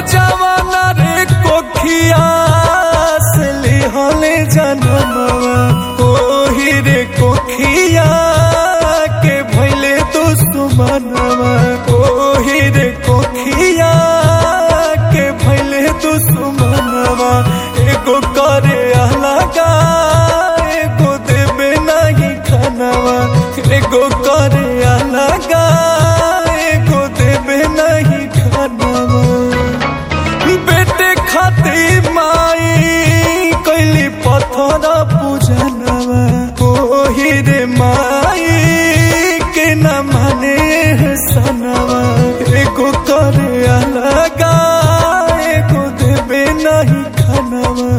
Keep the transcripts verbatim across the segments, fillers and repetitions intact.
जवाना रे कोखिया से लिहले जनमवा ओही रे कोखिया के भइले दुश्मनवा ओही रे कोखिया के भइले दुश्मनवा एगो करे अलगा एगो देबे नहीं खानवा एगो करे अलगा एगो देबे नहीं खानवा बेटे खातिर माई कैली पत्थर पूजनवा ओही रे माई के न माने सनवा एगो करे अलगा एगो देबे नहीं खानवा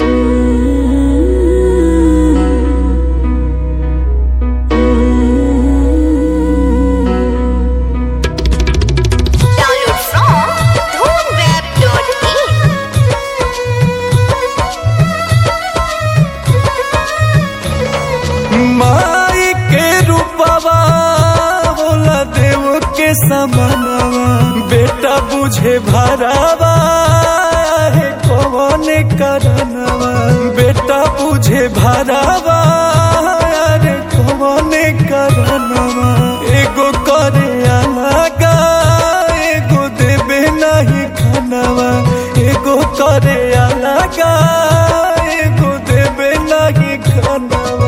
माई के रूपवा होला देव के समानवा बेटा बुझे भरावा है कौन करनवा बेटा बुझे भरावा है कौन करनवा एगो करे अलगा एगो देबे नहीं खानवा एगो करे अलगा एगो देबे नहीं खानवा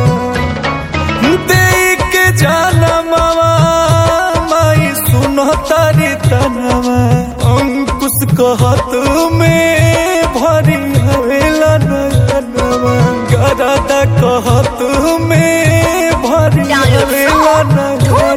देख जानमवा माई सुनो तारी तनवा अंकुश कहत में भरी हवेला नयनवा गरादा कहत में भरी हवेला नयनवा।